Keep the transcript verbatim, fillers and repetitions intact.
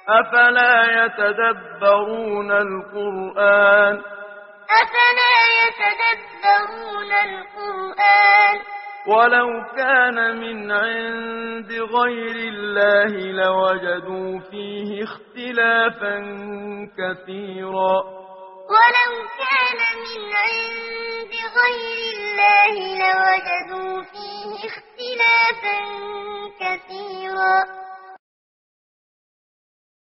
أفلا يتدبرون القرآن أفلا يتدبرون القرآن ولو كان من عند غير الله لوجدوا فيه اختلافا كثيرا ولو كان من عند غير الله